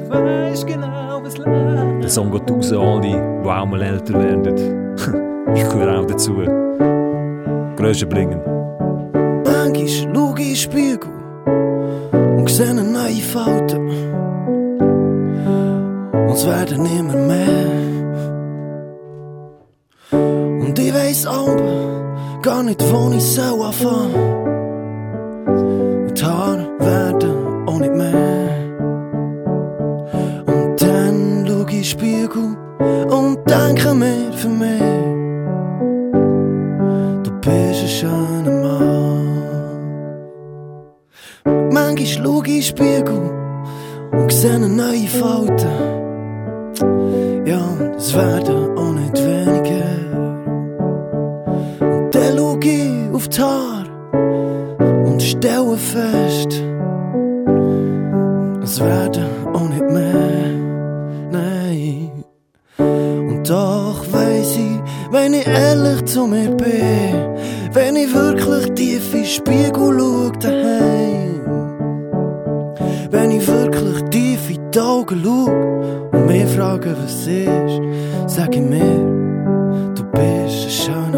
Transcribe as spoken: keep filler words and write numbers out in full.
weißt genau, was läuft. Der Song geht raus an alle, die auch mal älter werden. Ich gehöre auch dazu. Größe bringen. Manchmal schau ich in den Spiegel und sehe eine neue Falte. Und es werden immer mehr. Und ich weiss aber gar nicht, wo ich soll anfangen. Und die Haare werden auch nicht mehr. Und dann schau ich in den Spiegel und denke mir für mich, du bist ein schöner Mann. Manchmal schau ich in den Spiegel und sehe eine neue Falte. Ja, es werden auch nicht weniger. Und dann schau ich auf die Haare und stelle fest, es werden auch nicht mehr. Nein. Und doch weiss ich, wenn ich ehrlich zu mir bin, wenn ich wirklich tief in den Spiegel schau daheim, wenn ich wirklich tief in die Augen schau und mich frage, was ist, sag ich mir, du bist ein schöner